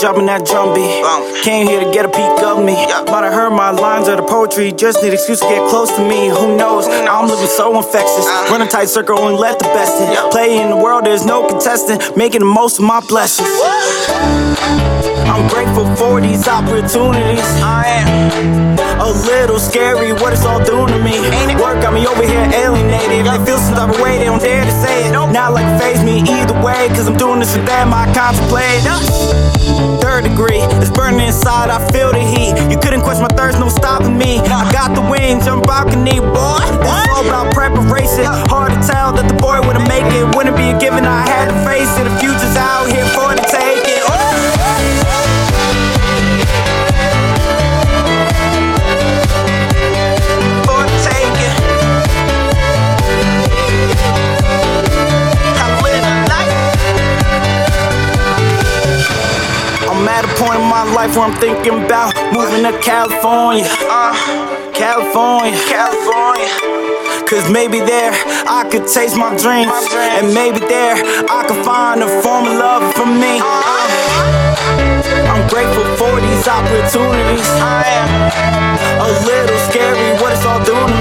dropping that drum beat. Came here to get a peek of me. Might have heard my lines of the poetry, just need excuse to get close to me. Who knows? I'm living so infectious. Run a tight circle and let the best in. Play in the world, there's no contestant. Making the most of my blessings. I'm grateful for these opportunities. I am a little scary what it's all doing to me. Work got me over here alienated. They feel some type of way, they don't dare to say it. Not like it faze me either way, cause I'm doing this for them, I contemplate. Third degree, it's burning inside, I feel the heat. You couldn't quench my thirst, no stopping me. I got the wings, jump balcony, boy. It's all about preparation. Hard to tell that the boy wouldn't make it. Wouldn't be a given, I had to face it. The future's out here for the taking. I'm at a point in my life where I'm thinking about moving to California. California. Cause maybe there I could taste my dreams. And maybe there I could find a form of love for me. I'm grateful for these opportunities. I am a little scary what it's all doing